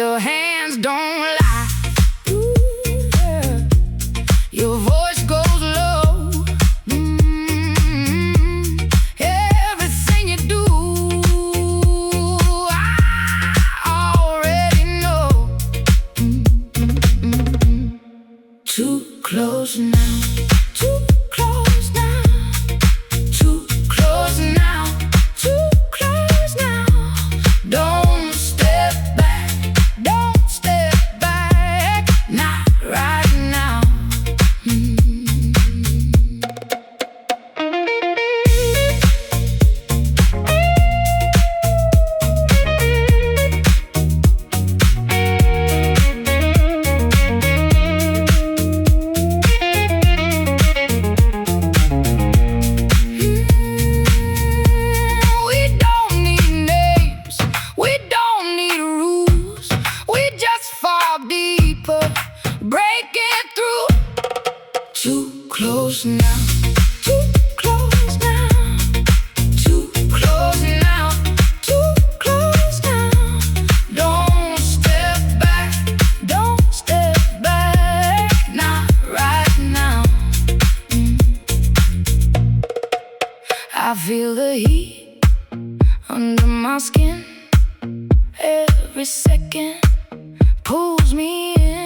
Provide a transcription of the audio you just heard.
Your hands don't lie. Ooh, yeah. Your voice goes low. Everything you do, I already know. Too close now. Too close now. Too close now. Too close now. Don't step back. Don't step back. Not right now. We don't need names. We don't need rules. We just fall deeper, breaking through. Too close now. Too close now. Too close now. Too close now. Don't step back. Don't step back. Not right now. I feel the heat under my skin. Every second pulls me in.